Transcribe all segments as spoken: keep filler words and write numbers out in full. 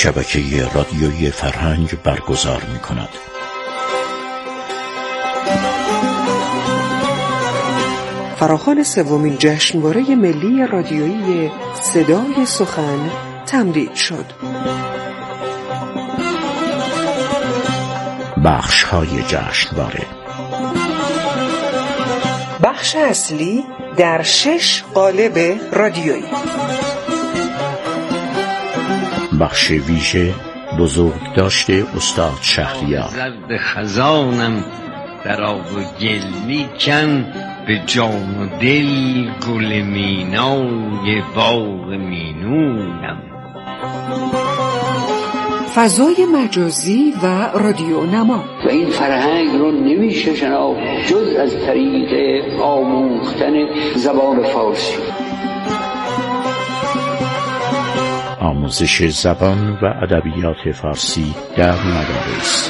شبکه رادیویی فرهنگ برگزار می کند. فراخوان سومین جشنواره ملی رادیویی صدای سخن تمدید شد. بخش های جشنواره: بخش اصلی در شش قالب رادیویی. بخش ویژه بزرگداشت استاد شهریار. زرد خزانم در آب و گل میکن، به جان و دل گل مینای باغ مینویم. فضای مجازی و رادیو نما. و این فرهنگ رو نمیشه شناخت جز از طریق آموختن زبان فارسی. آموزش زبان و ادبیات فارسی در مدارس.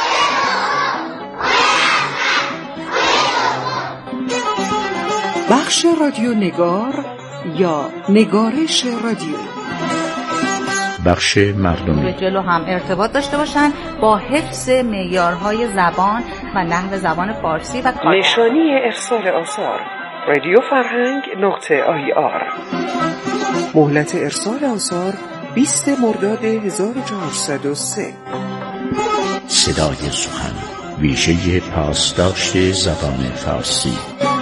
بخش رادیو نگار یا نگارش رادیویی. بخش مردمی. به جلو هم ارتباط داشته باشن با حفظ معیارهای زبان و نحو زبان فارسی و کار. نشانی ارسال آثار رادیو فرهنگ نقطه آی آر. مهلت ارسال آثار بیست مرداد هزار و چهارصد و سه. صدای سخن، ویژه پاسداشت زبان فارسی.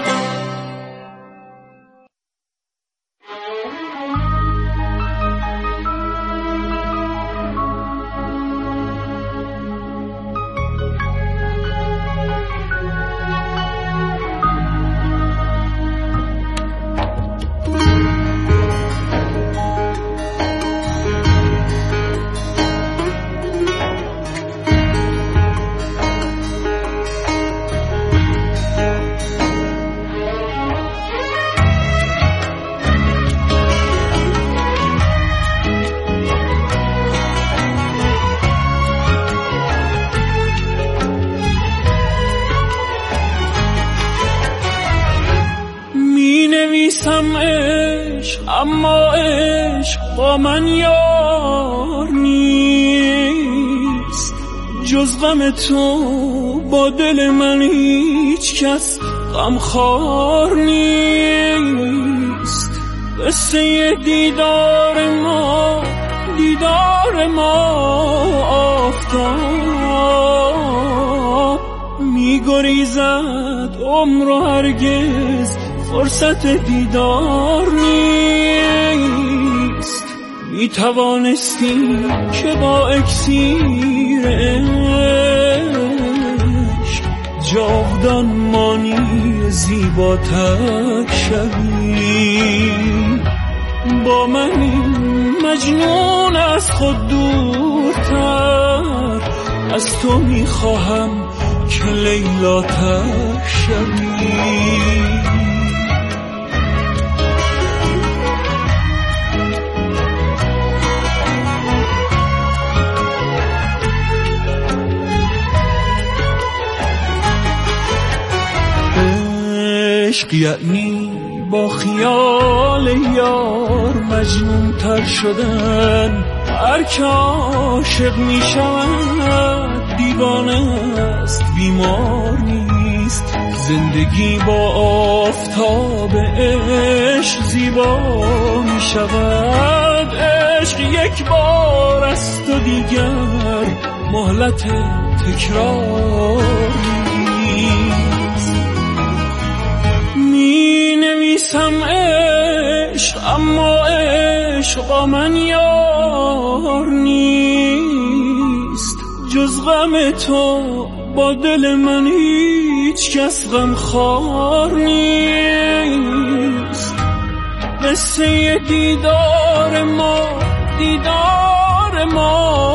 اما عشق با من یار نیست، جز غم تو با دل من هیچ کس غمخوار نیست. قصه دیدار ما دیدار ما آفتاب می‌گریزد عمر و هرگز فرصت دیدار نیست. می توانستی که با اکسیر عشق جاودان مانی زیباتر شوی. با من مجنون از خود دورتر، از تو می خواهم که لیلاتر شوی. عشق یعنی با خیال یار مجنون تر شدن. هر که عاشق می شود دیوانه است، بیمار نیست. زندگی با آفتاب عشق زیبا می شود. عشق یک بار است و دیگر مهلت تکرار نیست. می نویسم عشق اما عشق با من یار نیست، جز غم تو با دل من هیچ کس غمخوار نیست. قصه دیدار ما دیدار ما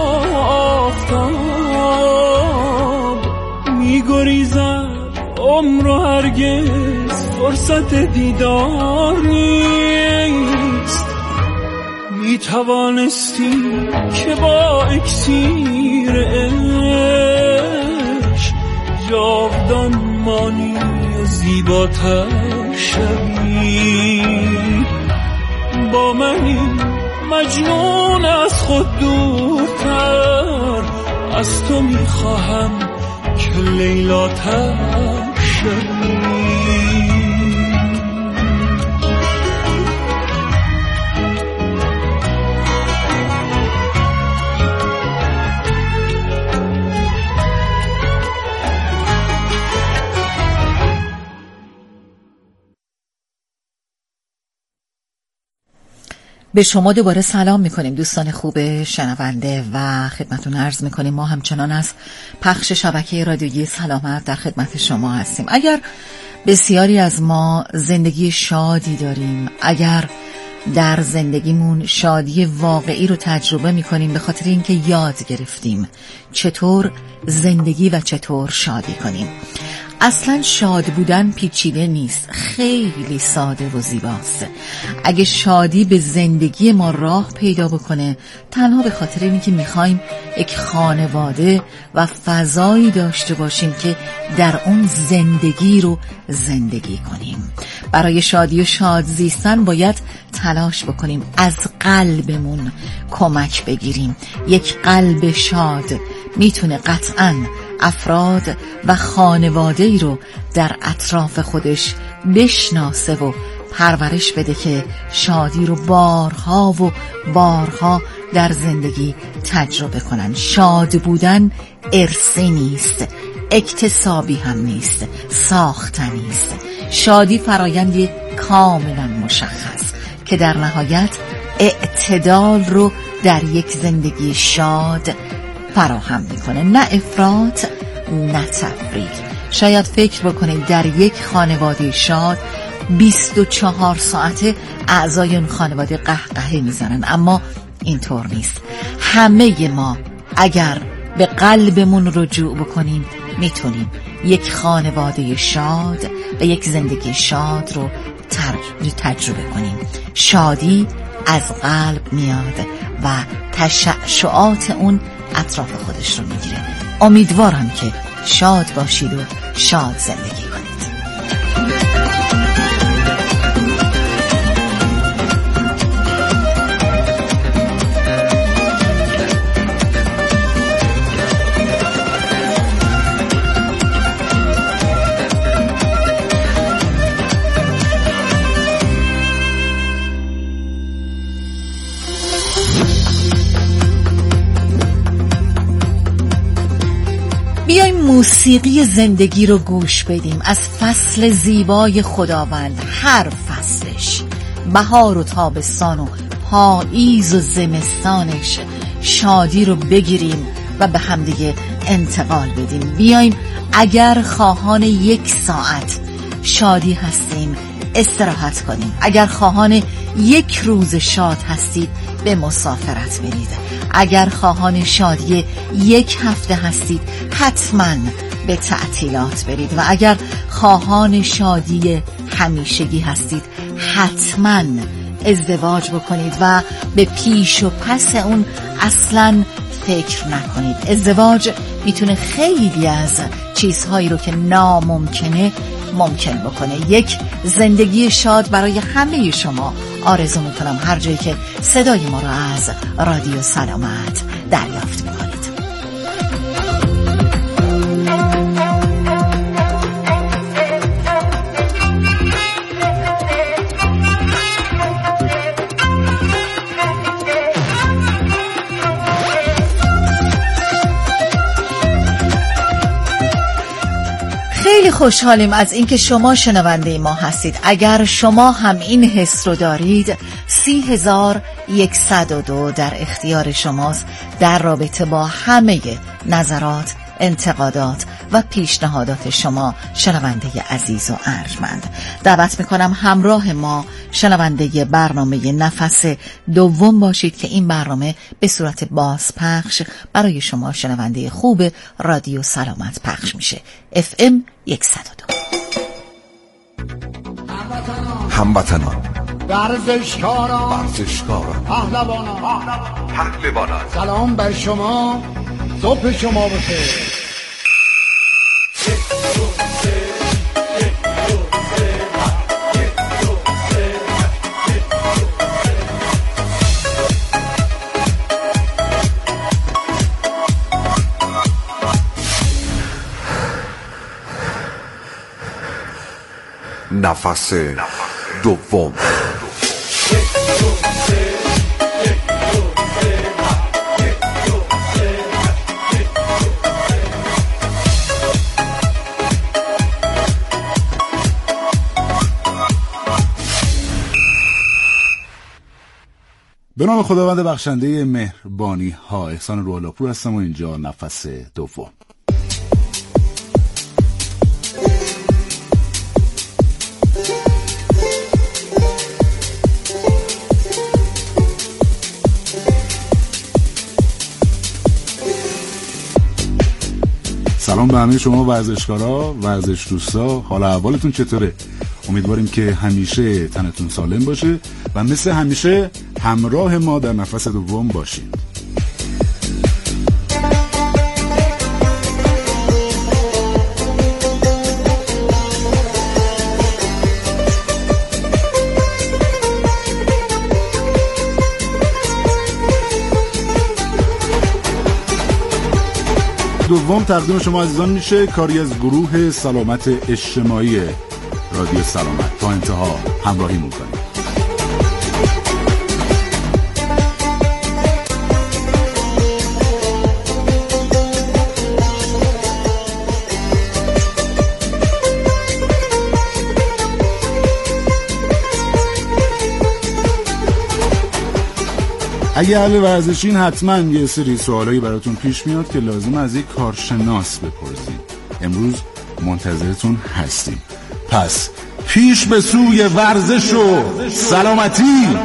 آفتاب می‌گریزد عمر و هرگز فرصت دیدار نیست. می توانستی که با اکسیر عشق جاودان مانی و زیباتر شوی. با من این مجنون از خود دورتر از تو میخواهم که لیلاتر شوی. به شما دوباره سلام میکنیم دوستان خوب شنونده و خدمتون عرض میکنیم ما همچنان از پخش شبکه رادیویی سلامت در خدمت شما هستیم. اگر بسیاری از ما زندگی شادی داریم، اگر در زندگیمون شادی واقعی رو تجربه میکنیم به خاطر اینکه یاد گرفتیم چطور زندگی و چطور شادی کنیم. اصلا شاد بودن پیچیده نیست، خیلی ساده و زیباست. اگه شادی به زندگی ما راه پیدا بکنه تنها به خاطر اینکه میخوایم یک خانواده و فضایی داشته باشیم که در اون زندگی رو زندگی کنیم. برای شادی و شاد زیستن باید تلاش بکنیم، از قلبمون کمک بگیریم. یک قلب شاد میتونه قطعاً افراد و خانواده ای رو در اطراف خودش بشناسه و پرورش بده که شادی رو بارها و بارها در زندگی تجربه کنن. شاد بودن ارثی نیست، اکتسابی هم نیست، ساختنی است. شادی فرایندی کاملا مشخص که در نهایت اعتدال رو در یک زندگی شاد فراهم میکنه، نه افراط نه تفریط. شاید فکر بکنید در یک خانواده شاد بیست و چهار ساعته اعضای اون خانواده قهقهه میزنن، اما اینطور نیست. همه ما اگر به قلبمون رجوع بکنیم میتونیم یک خانواده شاد و یک زندگی شاد رو تجربه کنیم. شادی از قلب میاد و تشعشعات اون اطراف خودش رو میگیره. امیدوارم که شاد باشید و شاد زندگی کنید. بیایم موسیقی زندگی رو گوش بدیم از فصل زیبای خداوند. هر فصلش، بهار و تابستان و پاییز و زمستانش، شادی رو بگیریم و به همدیگه انتقال بدیم. بیایم اگر خواهان یک ساعت شادی هستیم استراحت کنیم، اگر خواهان یک روز شاد هستید به مسافرت برید، اگر خواهان شادی یک هفته هستید حتما به تعطیلات برید و اگر خواهان شادی همیشگی هستید حتما ازدواج بکنید و به پیش و پس اون اصلا فکر نکنید. ازدواج میتونه خیلی از چیزهایی رو که ناممکنه ممکن بکنه. یک زندگی شاد برای همه شما آرزو میکنم هر جایی که صدای ما رو از رادیو سلامت دریافت میکنید. خیلی خوشحالیم از اینکه شما شنونده ما هستید. اگر شما هم این حس رو دارید سی هزار یکصد و دو در اختیار شماست در رابطه با همه نظرات، انتقادات و پیشنهادات شما شنونده عزیز و ارجمند. دعوت میکنم همراه ما شنونده برنامه نفس دوم باشید که این برنامه به صورت بازپخش برای شما شنونده خوب رادیو سلامت پخش میشه. اف ام صد و دو. هموطنان، ورزشکاران، ورزشکاران، پهلوانان، پهلوانان، سلام بر شما، صبح شما بخیر. نفس دوم. به نام خداوند بخشنده مهربانی ها، احسان روح‌الله‌پور هستم و اینجا نفس دوم. سلام به همه شما ورزشکارا، ورزش دوستا، حال احوالتون چطوره؟ امیدواریم که همیشه تنتون سالم باشه و مثل همیشه همراه ما در نفس دوم باشید. دوم تقدیم شما عزیزان میشه، کاری از گروه سلامت اجتماعی رادیو سلامت. تا انتها همراهی میکنیم. اگه اهل ورزشین حتما یه سری سوالایی براتون پیش میاد که لازم از یک کارشناس بپرسید. امروز منتظرتون هستیم. پس پیش به سوی ورزش و سلامتی.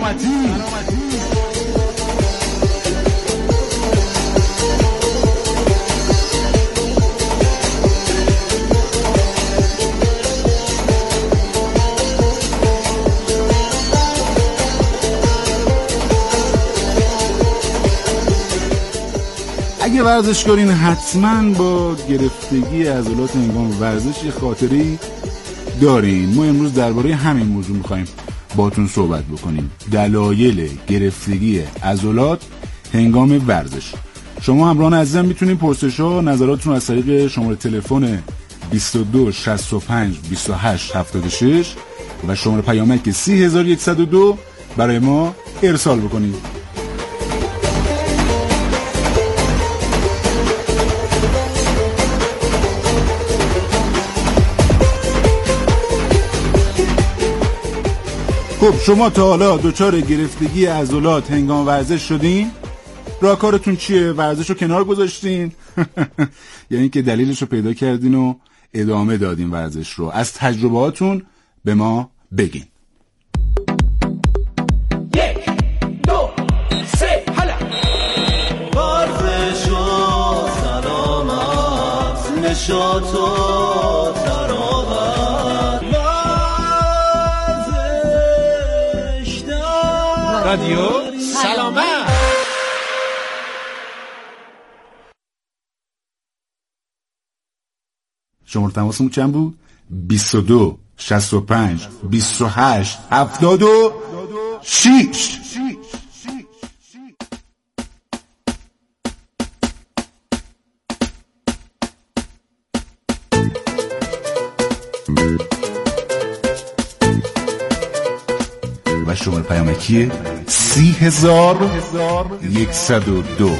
اگه ورزشکارین حتما با گرفتگی عضلات هنگام ورزش یه خاطری دارین. ما امروز درباره همین موضوع میخوایم باتون صحبت بکنیم، دلایل گرفتگی عضلات هنگام ورزش. شما همراهان عزیزم میتونید پرسش‌ها و نظراتتون از طریق شماره تلفن بیست و دو شصت و پنج بیست و هشت هفتاد و شش و شماره پیامک سی هزار و صد و دو برای ما ارسال بکنید. خب شما تا حالا دچار گرفتگی عضلات هنگام ورزش شدین؟ راهکارتون چیه؟ ورزش رو کنار گذاشتین؟ یعنی که دلیلش رو پیدا کردین و ادامه دادین ورزش رو. از تجربهاتون به ما بگین. یک دو سه هلا. ورزش و سلامت، نشاط و رادیو سلامت. شماره تماسمون چند بود؟ بیست و دو شصت و پنج بیست و هشت هفتاد و شش. و شماره پیامکی سی هزار یکصد و دو.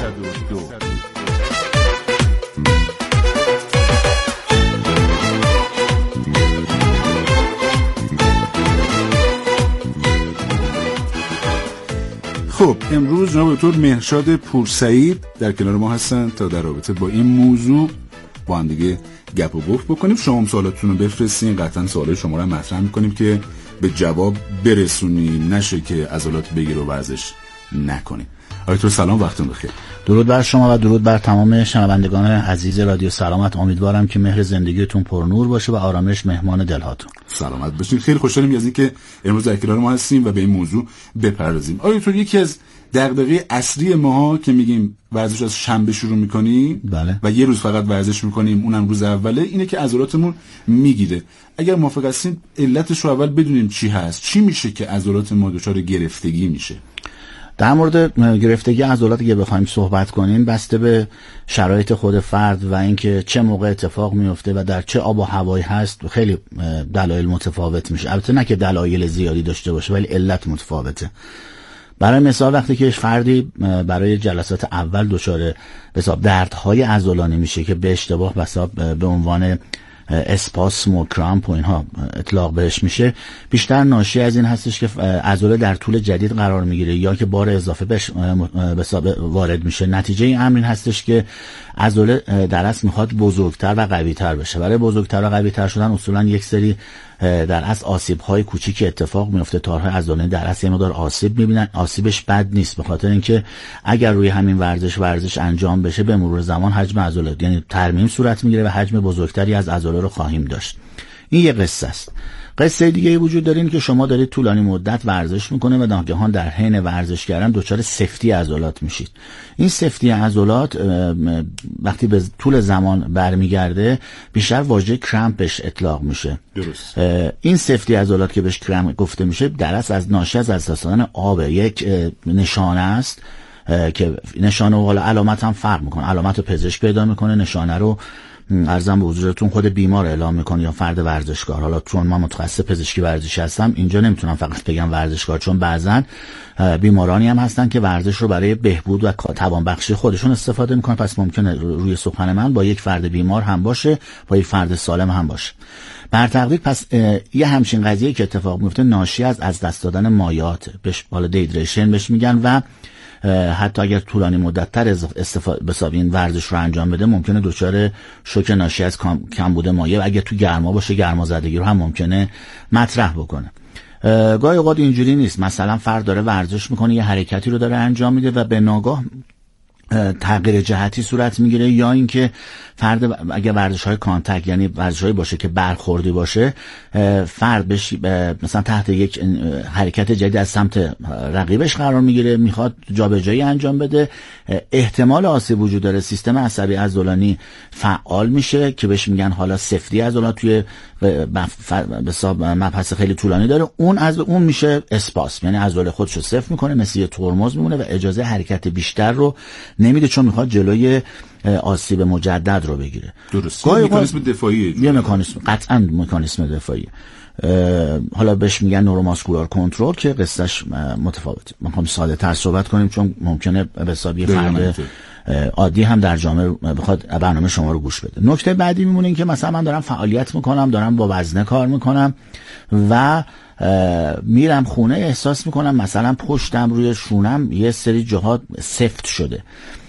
خب امروز جناب دکتر مهرشاد پورسعید در کنار ما هستن تا در رابطه با این موضوع با هم دیگه گپ و گفت بکنیم. شما هم سوالاتتون رو بفرستین، قطعا سوالای شما رو مطرح می‌کنیم که به جواب برسونی، نشه که عضلات بگیر و ورزش نکنی. آقای سلام، وقتتون بخیر. درود بر شما و درود بر تمام شنوندگان عزیز رادیو سلامت. امیدوارم که مهر زندگیتون پرنور باشه و آرامش مهمان دلهاتون. سلامت باشین. خیلی خوشحالیم از اینکه امروز در کنار ما هستیم و به این موضوع بپردازیم. آقای دکتر، یکی از دغدغه اصلی ماها که میگیم ورزش از شنبه شروع میکنیم بله. و یه روز فقط ورزش میکنیم، اونم روز اوله، اینه که عضلاتمون میگیره. اگر موافق هستین علتش رو اول بدونیم چی هست، چی میشه که عضلات ما دچار گرفتگی میشه؟ در مورد گرفتگی عضلات که بخوایم صحبت کنیم، بسته به شرایط خود فرد و اینکه چه موقع اتفاق میفته و در چه آب و هوایی هست خیلی دلایل متفاوت میشه. البته نه که دلایل زیادی داشته باشه، ولی علت متفاوته. برای مثال وقتی که فردی برای جلسات اول دچار به حساب دردهای عضلانی میشه که به اشتباه به حساب به عنوان اسپاسم و کرامپ و اینها اطلاق بهش میشه، بیشتر ناشی از این هستش که عضله در طول جدید قرار میگیره یا که بار اضافه بهش وارد میشه. نتیجه این امر این هستش که عضله در اصل میخواد بزرگتر و قوی‌تر بشه. برای بزرگتر و قوی‌تر شدن اصولا یک سری در اصل آسیب‌های کوچیکی اتفاق میفته. تارهای عضلانی در اصل یه مقدار آسیب میبینن. آسیبش بد نیست، به خاطر اینکه اگر روی همین ورزش ورزش انجام بشه به مرور زمان حجم عضله یعنی ترمیم صورت میگیره و حجم بزرگتری از عضله رو خواهیم داشت. این یه قصه است. قصه دیگه ای وجود داره، این که شما دارید طولانی مدت ورزش میکنه و ناگهان در حین ورزش کردن دچار سفتی عضلات میشید. این سفتی عضلات وقتی به طول زمان برمیگرده بیشتر واژه کرامپ بهش اطلاق میشه. درست. این سفتی عضلات که بهش کرامپ گفته میشه در اصل از ناشی از از دادن آب یک نشانه است که نشانه و حالا علامت هم فرق میکنه. علامت رو پزشک پیدا میکنه، نشانه رو ارزم به حضورتون خود بیمار اعلام میکنه یا فرد ورزشکار. حالا چون من متخصص پزشکی ورزشی هستم اینجا نمیتونم فقط بگم ورزشکار، چون بعضن بیمارانی هم هستن که ورزش رو برای بهبود و توانبخشی خودشون استفاده میکنن، پس ممکنه روی سخن من با یک فرد بیمار هم باشه، با یک فرد سالم هم باشه. بر تقدیر پس یه همچین قضیه که اتفاق میفته ناشی از از دست دادن مایعات، بهش حالا دیهیدریشن بهش میگن و حتی اگر طولانی مدت تر استفاده بساب این ورزش رو انجام بده ممکنه دچار شوک ناشی از کمبود مایع و اگر تو گرما باشه گرمازدگی رو هم ممکنه مطرح بکنه. گاهی اوقات اینجوری نیست، مثلا فرد داره ورزش میکنه یه حرکتی رو داره انجام میده و به ناگاه تغییر جهتی صورت میگیره، یا اینکه فرد اگه ورزش‌های کانتاکت یعنی ورزش‌هایی باشه که برخوردی باشه، فرد بش مثلا تحت یک حرکت جدید از سمت رقیبش قرار میگیره، میخواد جابجایی انجام بده، احتمال آسیب وجود داره، سیستم عصبی عضلانی فعال میشه که بهش میگن حالا سفتی عضلات توی مبحث خیلی طولانی داره، اون از اون میشه اسپاسم، یعنی عضله خودش رو صفر میکنه، مثل یه ترمز میمونه و اجازه حرکت بیشتر رو نمیده چون میخواد جلوی آسیب مجدد رو بگیره. درست. یه مکانیسم دفاعی، یه مکانیسم قطعا مکانیسم دفاعی. حالا بهش میگن نوروماسکولار کنترل که قصهش متفاوته. میخوام ساده تر صحبت کنیم چون ممکنه به حساب یه فرد عادی هم در جامعه بخواد برنامه شما رو گوش بده. نکته بعدی میمونه این که مثلا من دارم فعالیت میکنم، دارم با وزنه کار میکنم و میرم خونه احساس میکنم مثلا پشتم روی شونم یه سری جاها سفت شده.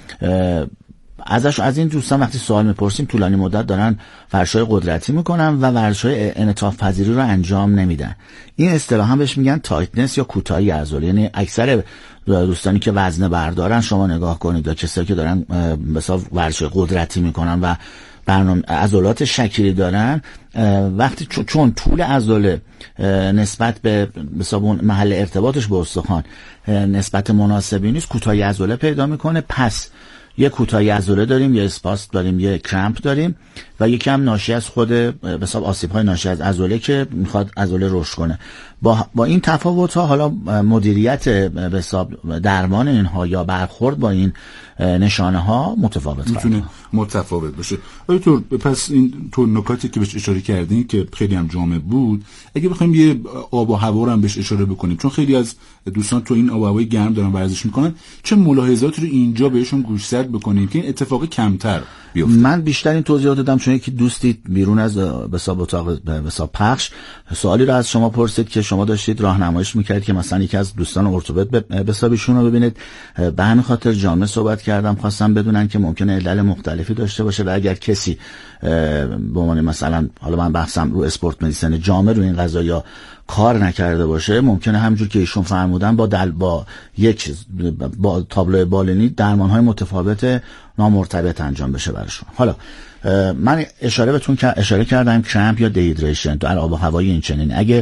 ازش از این دوستان وقتی سوال میپرسیم طولانی مدت دارن ورزش‌های قدرتی میکنن و ورزش‌های انعطاف پذیری رو انجام نمیدن. این اصطلاحا بهش میگن تایتنس یا کوتاهی عضله. یعنی اکثر دوستانی که وزنه بردارن شما نگاه کنید یا کسایی که دارن مثلا ورزش‌های قدرتی میکنن و برنامه عضلات شکلی دارن، وقتی چون طول عضله نسبت به مثلا محل ارتباطش با استخوان نسبت مناسبی نیست، کوتاهی عضله پیدا میکنه. پس یه کوتاهی عضله داریم، یه اسپاس داریم، یه کرامپ داریم و یکی هم ناشی از خود به حساب آسیب‌های ناشی از عضله که میخواد عضله رشد کنه. با با این تفاوت‌ها حالا مدیریت به حساب درمان اینها یا برخورد با این نشانه‌ها متفاوت میتونه متفاوت باشه. آیتور پس این تو نکاتی که بهش اشاره کردین که خیلی هم جامع بود، اگه بخوایم یه آب و هوا رو هم بهش اشاره بکنیم، چون خیلی از دوستان تو این آب و هوای گرم دارن ورزش میکنن، چه ملاحظاتی رو اینجا بهشون گوشزد بکنیم که این اتفاق کمتر بیفته؟ من بیشتر این توضیحات دادم چون یکی دوستی بیرون از به حساب اتاق به حساب پخش سوالی رو از شما پرسید که شما داشتید راهنماییش میکردید که مثلا یکی از دوستان ارتوپد به حساب ایشون رو ببینید. به همین خاطر جامع صحبت کردم، خواستم بدونن که ممکنه علل مختلفی داشته باشه و اگر کسی به عنوان مثلا حالا من بحثم رو اسپورت مدیسن جامع رو این قضایا کار نکرده باشه، ممکنه همونجور که ایشون فرمودن با دل با یک با تابلو بالینی درمان‌های متفاوت نامرتبط انجام بشه براشون. حالا من اشاره بهتون که اشاره کردم کرامپ یا دیهیدریشن در آب و هوای این چنین، اگه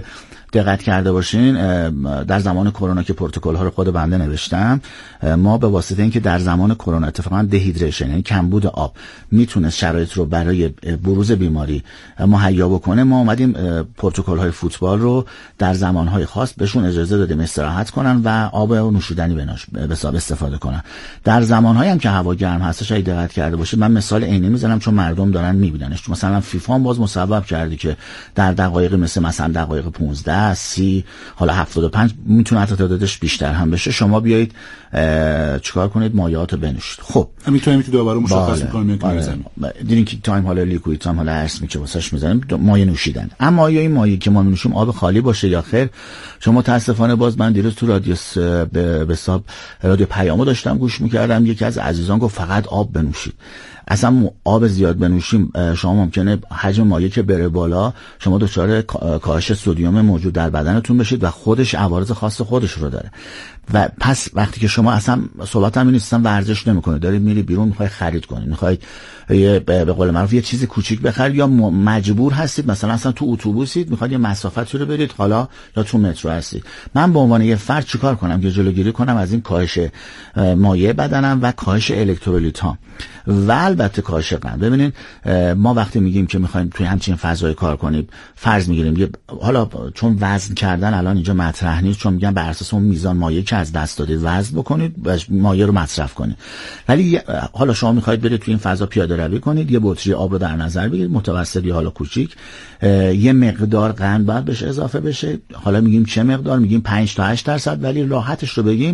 دقت کرده باشین در زمان کرونا که پروتکل ها رو خود بنده نوشتم، ما به واسطه اینکه در زمان کرونا اتفاقا دهیدریشن یعنی کمبود آب میتونه شرایط رو برای بروز بیماری مهیا بکنه، ما اومدیم پروتکل های فوتبال رو در زمان های خاص بهشون اجازه دادیم استراحت کنن و آب و نوشیدنی بناش به حساب استفاده کنن. در زمان هایی هم که هوا گرم هستش اگه دقت کرده باشید، من مثال عینی میزنم چون مردم دارن میبیننش، مثلا فیفا هم باز مسبب کرده که در دقایق مثل مثلا دقایق پانزده، سی، حالا هفتاد و پنج میتونه حتی تعدادش بیشتر هم بشه، شما بیایید چیکار کنید؟ مایعات بنوشید. خب همین تایمی که دوباره مشخص می‌کنیم که می‌زنیم، دیدین که تایم حالا لیکوید تایم حالا ارس میشه واسش می‌زنیم مایع نوشیدن. اما آیا این مایعی که ما می‌نوشیم آب خالی باشه یا خیر؟ شما متاسفانه باز من دیروز تو رادیو به حساب رادیو پیامو داشتم گوش می‌کردم، یکی از عزیزان گفت فقط آب بنوشید. اصلا آب زیاد بنوشیم شما ممکنه حجم مایع که بره بالا، شما دچار کاهش سدیم موجود در بدنتون بشید و خودش عوارض خاص خودش رو داره. و پس وقتی که شما اصلا صحبت هم نیست، ورزش نمی‌کنید، دارید میری بیرون می‌خوای خرید کنید، می‌خواید به قول معروف یه چیزی کوچیک بخرید یا مجبور هستید مثلا اصلا تو اتوبوسید می‌خواید یه مسافتی رو برید حالا یا تو مترو هستید، من به عنوان یه فرد چیکار کنم که جلوگیری کنم از این کاهش مایع بدنم و کاهش الکترولیت‌ها و البته کاهش قند؟ ببینید ما وقتی میگیم که می‌خوایم توی همچین فضای کار کنیم، فرض می‌گیریم حالا چون وزن کردن الان اینجا مطرح نیست، چون میگن بر اساس اون میزان مایع که از دست دادید وزن بکنید و مایع رو مصرف کنید، ولی حالا شما می‌خواید برید توی این فضا پیاده روی کنید، یه بطری آب رو در نظر بگیرید، متوسط یا حالا کوچیک، یه مقدار قند باید بهش اضافه بشه، حالا میگیم چه مقدار؟ میگیم پنج تا هشت درصد، ولی راحتش رو بگیم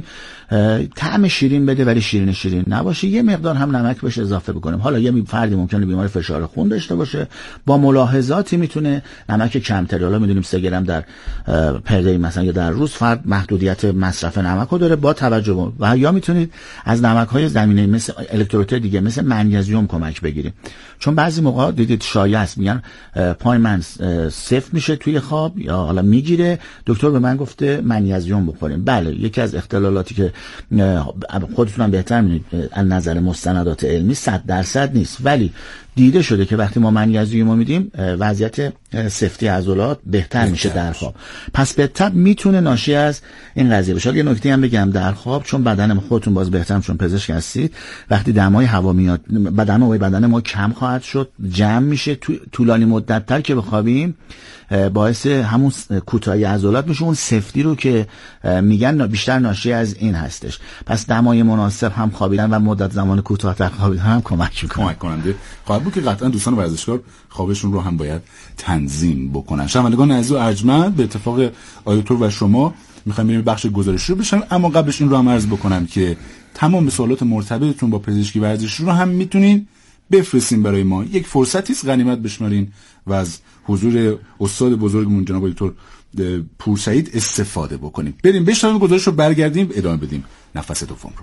طعم شیرین بده ولی شیرین شیرین نباشه، یه مقدار هم نمک بهش اضافه بکنیم. حالا یه فردی ممکنه بیماری فشار خون داشته باشه، با ملاحظاتی میتونه نمک کمتری، حالا میدونیم سه گرم در پرده مثلا یا در روز فرد محدودیت مصرف نمک رو داره، با توجه و یا میتونید از نمک‌های زمینه‌ای مثل الکترولیت دیگه مثل منیزیم کمک بگیریم، چون بعضی موقع دیدید شایع است میگن پای من سفت میشه توی خواب یا حالا میگیره، دکتر به من گفته منیزیم بخوریم. بله، یکی از اختلالاتی که خودتون هم بهتر میدونید از نظر مستندات علمی صد درصد نیست، ولی دیده شده که وقتی ما منیزیم رو میدیم وضعیت سفتی عضلات بهتر میشه در خواب. پس به تبع میتونه ناشی از این قضیه باشه. یه نکته هم بگم، در خواب چون بدن خودتون باز بهتر چون پزشک هستید، وقتی دمای هوا میاد بدن ما بدن ما کم خواهد شد، جمع میشه، طولانی مدت تر که بخوابیم باعث همون کوتاهی عضلات میشه، اون سفتی رو که میگن بیشتر ناشی از این هستش. پس دمای مناسب هم خوابیدن و مدت زمان کوتاه‌تر خوابیدن هم کمک میکنه. کمک کننده خواهد بود که قطعا دوستان ورزشکار خوابشون رو هم باید تنظیم بکنن. شنوندگان عزیز و ارجمند، به اتفاق آیتور و شما میخوایم بریم بخش گزارشی رو بشنویم، اما قبلش این رو هم عرض بکنم که تمام سوالات مرتبطتون با پزشکی ورزشی رو هم میتونین بفرستین برای ما. یک فرصتی است، غنیمت بشمارین و از حضور استاد بزرگمون جناب دکتر پورسعید استفاده بکنیم. بریم بشنویم گزارش رو، برگردیم ادامه بدیم نفس دوم رو.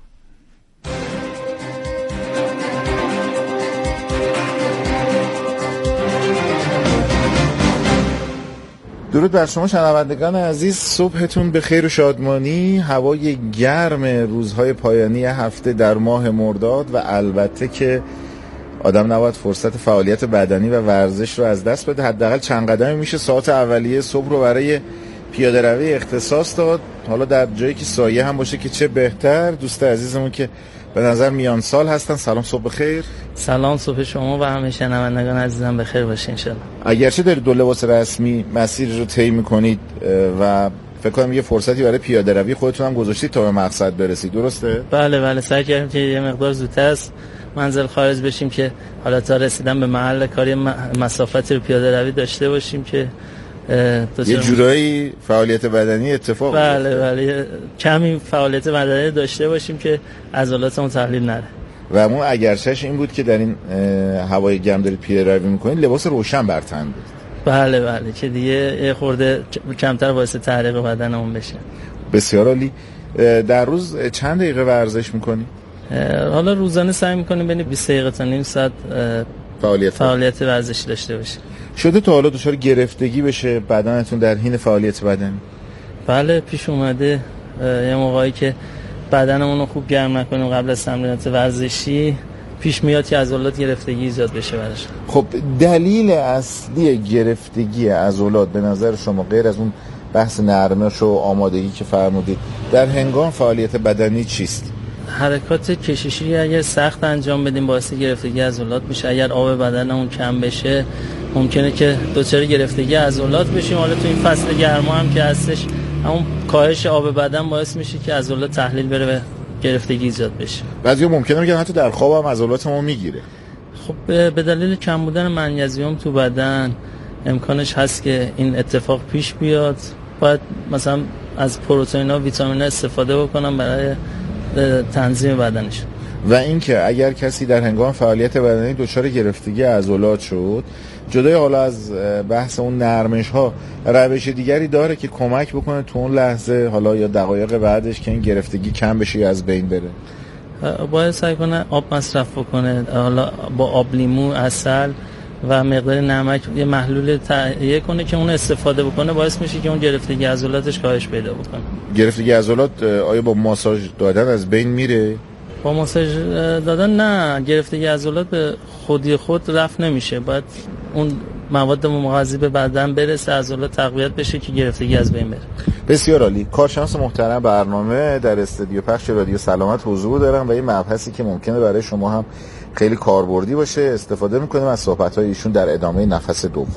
درود بر شما شنوندگان عزیز، صبحتون به خیر و شادمانی. هوای گرم روزهای پایانی هفته در ماه مرداد و البته که آدم نباید فرصت فعالیت بدنی و ورزش رو از دست بده. حداقل چند قدمی میشه ساعت اولیه صبح رو برای پیاده روی اختصاص داد، حالا در جایی که سایه هم باشه که چه بهتر. دوست عزیزمون که به نظر میان سال هستن، سلام، صبح بخیر. سلام، صبح شما و همه شنوندگان عزیزم بخیر باشه ان شاءالله. اگرچه دارید دو لباس رسمی مسیر رو طی می‌کنید و فکر کنم یه فرصتی برای پیاده روی خودتون هم گذاشتید تا به مقصد برسید، درسته؟ بله بله، سعی کردیم که یه مقدار زودتر از منزل خارج بشیم که حالا تا رسیدن به محل کاری مسافتی رو پیاده روی داشته باشیم که یه جورایی فعالیت بدنی اتفاق بله بله کمی فعالیت بدنی داشته باشیم که عضلاتمون تحلیل نره. و اون اگرچش این بود که در این هوای گرم دارید پیاده روی میکنید لباس روشن بر تن بود. بله بله که دیگه یه خورده کمتر باعث تحریق بدنمون بشه. بسیار عالی. در روز چند دقیقه ورزش میکنید؟ حالا روزانه سعی میکنیم بین بیست دقیقه تا نیم ساعت فعالیت فعالیت ورزشی داشته باشیم. شده تا حالا دچار گرفتگی بشه بدنتون در حین فعالیت بدنی؟ بله پیش اومده، یه موقعی که بدنمون رو خوب گرم نکنیم قبل از تمرینات ورزشی پیش میاد که عضلات گرفتگی ایجاد بشه براش. خب دلیل اصلی گرفتگی عضلات به نظر شما غیر از اون بحث نرمش و آمادگی که فرمودید در هنگام فعالیت بدنی چیست؟ حرکات کششی اگر سخت انجام بدیم باعث گرفتگی عضلات میشه. اگر آب بدنمون کم بشه ممکنه که دچار گرفتگی عضلات بشیم. حالا تو این فصل گرما هم که هستش همون کاهش آب بدن باعث میشه که عضلات تحلیل بره و گرفتگی ایجاد بشه. بعضیا ممکنه بگن حتی در خواب هم عضلات ما میگیره. خب به دلیل کم بودن منیزیم تو بدن امکانش هست که این اتفاق پیش بیاد. باید مثلا از پروتئینا و ویتامینا استفاده بکنم برای تنظیم بدنش. و اینکه اگر کسی در هنگام فعالیت بدنی دچار گرفتگی عضلات شد، جدای حالا از بحث اون نرمش ها، روش دیگری داره که کمک بکنه تو اون لحظه حالا یا دقایق بعدش که این گرفتگی کم بشه یا از بین بره؟ باید سعی کنه آب مصرف بکنه، حالا با آب لیمو، عسل و مقدار نمک یه محلول تهیه کنه که اون استفاده بکنه، باعث میشه که اون گرفتگی عضلاتش کاهش پیدا بکنه. گرفتگی عضلات آیا با ماساژ دادن از بین میره؟ با ماساژ دادن نه، گرفتگی عضلات به خودی خود رفع نمیشه. باید اون مواد مغذی به بدن برسه، عضلات تقویت بشه که گرفتگی از بین بره. بسیار عالی. کارشناس محترم برنامه در استودیو پخش رادیو سلامت حضور دارم و این مبحثی که ممکنه برای شما هم خیلی کاربردی باشه استفاده میکنیم از صحبت‌های ایشون در ادامه نفس دوم.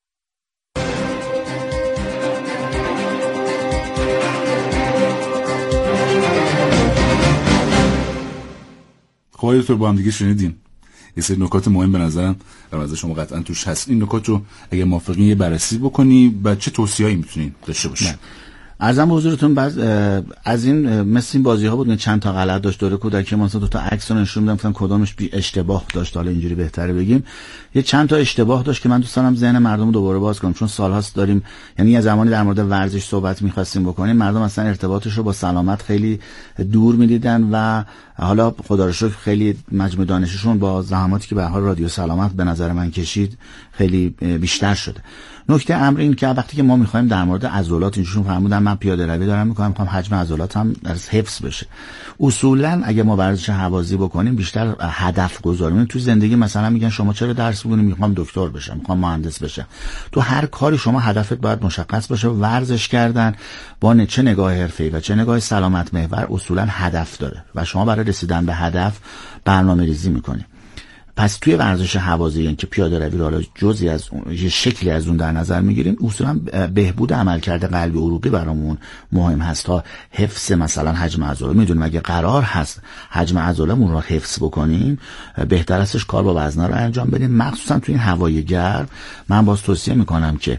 خواهی تو با هم دیگه شنیدیم یه سری نکات مهم به نظرم در نظر شما قطعا توش هست. این نکات رو اگه موافقین یه بررسی بکنی و چه توصیه‌ای میتونین داشته باشین؟ عرضم به حضورتون بعض از این مثل این بازی ها بود چند تا غلط داشت دوره کودکی ما، دو تا عکس رو نشون میدم گفتم کدومش بی اشتباه داشت، حالا اینجوری بهتره بگیم یه چند تا اشتباه داشت که من دوست دارم ذهن مردم رو دوباره باز کنم، چون سال‌هاست داریم، یعنی یه زمانی در مورد ورزش صحبت می‌خواستیم بکنیم، مردم اصلا ارتباطش رو با سلامت خیلی دور می‌دیدن و حالا خدا رو شکر خیلی مجموع دانششون با زحماتی که به حال رادیو سلامت به نظر من کشید خیلی بیشتر شده. نکته امر این که وقتی که ما می‌خوایم در مورد عضلات، اینشون فرمودن من پیاده روی دارم می‌کنم، می‌خوام حجم عضلاتم درست حفظ بشه. اصولاً اگه ما ورزش هوازی بکنیم بیشتر هدف گذاری. تو زندگی مثلا میگن شما چرا درس می‌خونی؟ می‌خوام دکتر بشم، می‌خوام مهندس بشم. تو هر کاری شما هدفت باید مشخص باشه. ورزش کردن با چه نگاه حرفه‌ای و چه نگاه سلامت محور اصولاً هدف داره و شما برای رسیدن به هدف برنامه‌ریزی می‌کنی. پس توی ورزش هوازی یعنی که پیاده روی رو حالا جزئی از اون، یه شکلی از اون در نظر میگیریم، اصولا بهبود عملکرد قلبی عروقی برامون مهم هست تا حفظ مثلا حجم عضله. میدونیم اگه قرار هست حجم عضلمون رو حفظ بکنیم بهتر استش کار با وزنه رو انجام بدیم، مخصوصا توی این هوای گرم. من باز توصیه میکنم که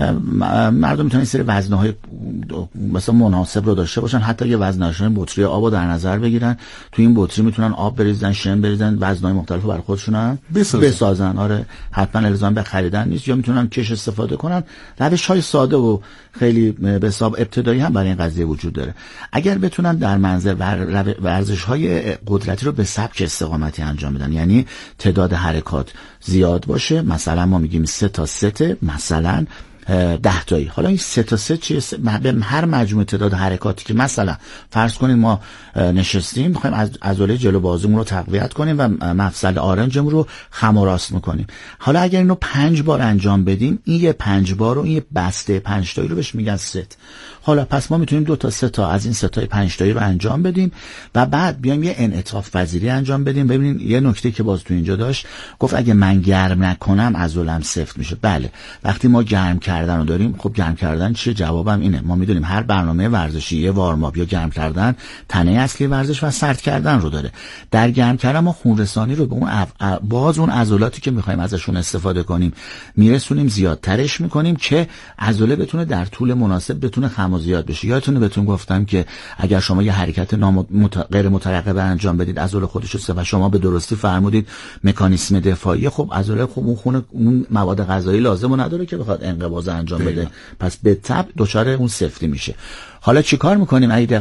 مردم میتونن سری وزنه‌های مثلا مناسب رو داشته باشن، حتی اگه وزنه‌شون بطری آب رو در نظر بگیرن، توی این بطری میتونن آب بریزن، شن بریزن، وزنهای مختلف برای خودشون بسازن. بسازن. آره حتما الزام به خریدن نیست، یا میتونن کش استفاده کنن. روش‌های ساده و خیلی به حساب ابتدایی هم برای این قضیه وجود داره. اگر بتونن در منزل ورزش‌های قدرتی رو به سبک استقامتی انجام بدن، یعنی تعداد حرکات زیاد باشه، مثلا ما میگیم سه تا ست، مثلا ده تایی. حالا این سه تا سه چیه؟ به هر مجموعه تعداد حرکاتی که مثلا فرض کنیم ما نشستیم میخوایم از عضله جلو بازومون رو تقویت کنیم و مفصل آرنجمون رو خم و راست میکنیم. حالا اگر اینو پنج بار انجام بدیم، این یه پنج بار و این یه بسته پنج تایی رو بهش میگن ست. حالا پس ما میتونیم دو تا سه تا از این سه تای پنج تایی رو انجام بدیم و بعد بیایم یه انعطاف پذیری انجام بدیم. ببینید یه نکته که باز تو اینجا داشت، گفت اگه من گرم نکنم عضله‌ام سفت میشه. بله وقتی ما گرم کردن رو داریم، خب گرم کردن چیه؟ جوابم اینه، ما میدونیم هر برنامه ورزشی یه وارماپ یا گرم کردن تنه اصلی ورزش و سرد کردن رو داره. در گرم کردن ما خون رسانی رو به اون اف... باز اون عضلاتی که میخوایم ازشون استفاده کنیم میرسونیم، زیادترش میکنیم که عضله بتونه در طول مناسب بتونه خم و زیاد بشه. یادتونه بهتون گفتم که اگر شما یه حرکت نام مت... غیر مترقبه انجام بدید، عضله خودش رو و شما به درستی فرمودید مکانیسم دفاعی، خب عضله خب اون خون اون مواد غذایی لازمو نداره که بخواد انقباض انجام بده، پس به تبع دچار اون سفتی میشه. حالا چیکار میکنیم؟ اگه